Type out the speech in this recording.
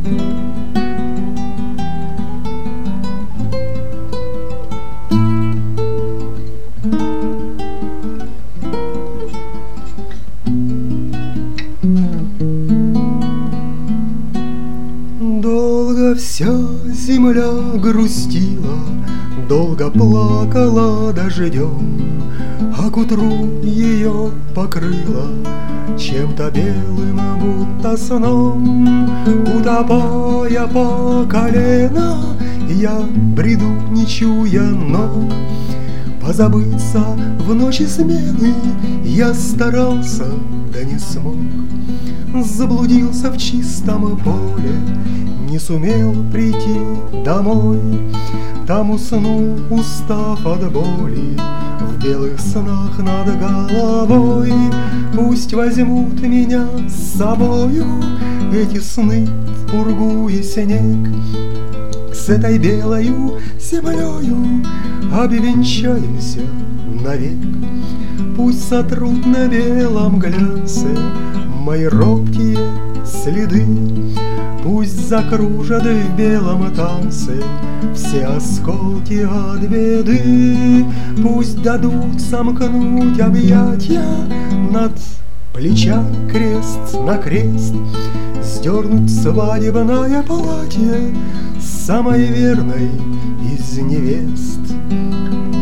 Долго вся земля грустила, долго плакала дождем, а к утру ее покрыла чем-то белым, будто сном. Утопая по колено, я бреду, не чуя ног. Позабыться в ночи смены я старался, да не смог. Заблудился в чистом поле, не сумел прийти домой. Там уснул, устав от боли, в белых снах над головой. Пусть возьмут меня с собою эти сны в пургу и снег. С этой белою землею обвенчаемся навек. Пусть сотрут на белом глянце мои робкие следы. Пусть закружат в белом танце все осколки от беды. Пусть дадут сомкнуть объятья над плечами крест на крест, сдернуть свадебное платье самой верной из невест.